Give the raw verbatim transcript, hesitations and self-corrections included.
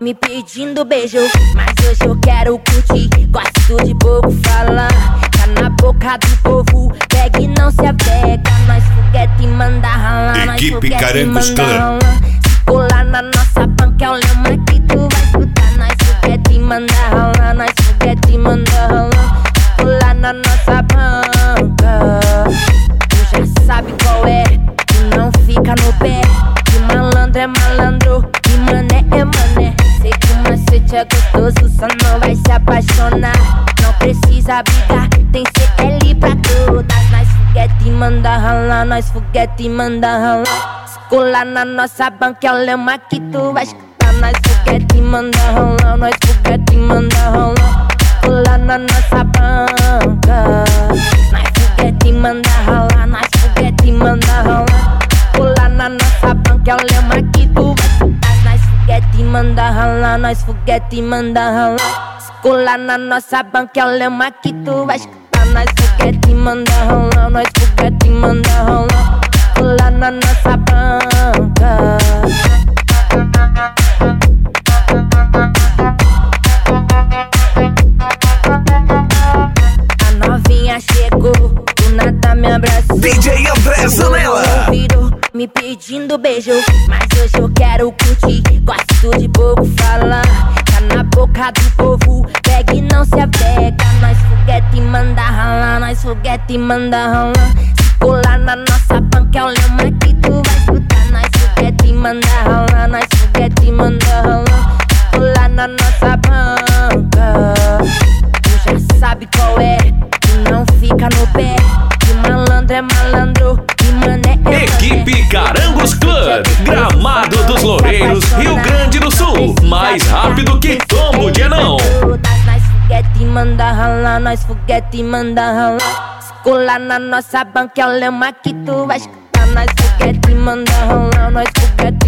me pedindo beijo, mas hoje eu quero curtir. Gosto de pouco falar, tá na boca do povo, pega e não se apega. Nós foguete manda ralar, nós foguete manda ralar. Se colar na nossa banca é o lema que tu vai escutar. Nós foguete manda ralar, nós foguete manda ralar. Se colar na nossa banca, tu já sabe qual é, tu não fica no pé. Que malandro é malandro, que mané é mané. Sei que o macete é gostoso, só não vai se apaixonar. Não precisa brigar, tem C L pra todas. Nós foguete manda ralar, nós foguete manda ralar. Se colar na nossa banca é o lema que tu vai escutar. Nós foguete manda ralar, nós foguete manda ralar. Se colar na nossa banca, nós foguete manda ralar, nós foguete manda ralar. Se colar na nossa banca é o lema que tu vai escutar. Nós foguete manda ralar, nós foguete manda ralar. Se colar na nossa banca é o lema que tu vai escutar. Nós foguete manda ralar, nós foguete manda ralar. Se colar na nossa banca. A novinha chegou, do nada me abraçou. D J André Zanella me pedindo beijo, mas hoje eu quero curtir. Gosto de pouco falar, tá na boca do povo, pega e não se apega. Nós foguete manda ralar, nós foguete manda ralar. Se colar na nossa banca é o lema que tu vai escutar. Nós foguete manda ralar, nós foguete manda ralar. Se colar na nossa banca, tu já sabe qual é, tu não fica no pé. Que malandro é malandro, que mané é mané. Equipe Carangos Club, Gramado dos Loureiros, Rio Grande do Sul. Mais rápido que tombo de anão. Nós foguete manda ralar, nós foguete manda ralar. Se colar na nossa banca é o lema que tu vai escutar. Nós foguete manda ralar, nós foguete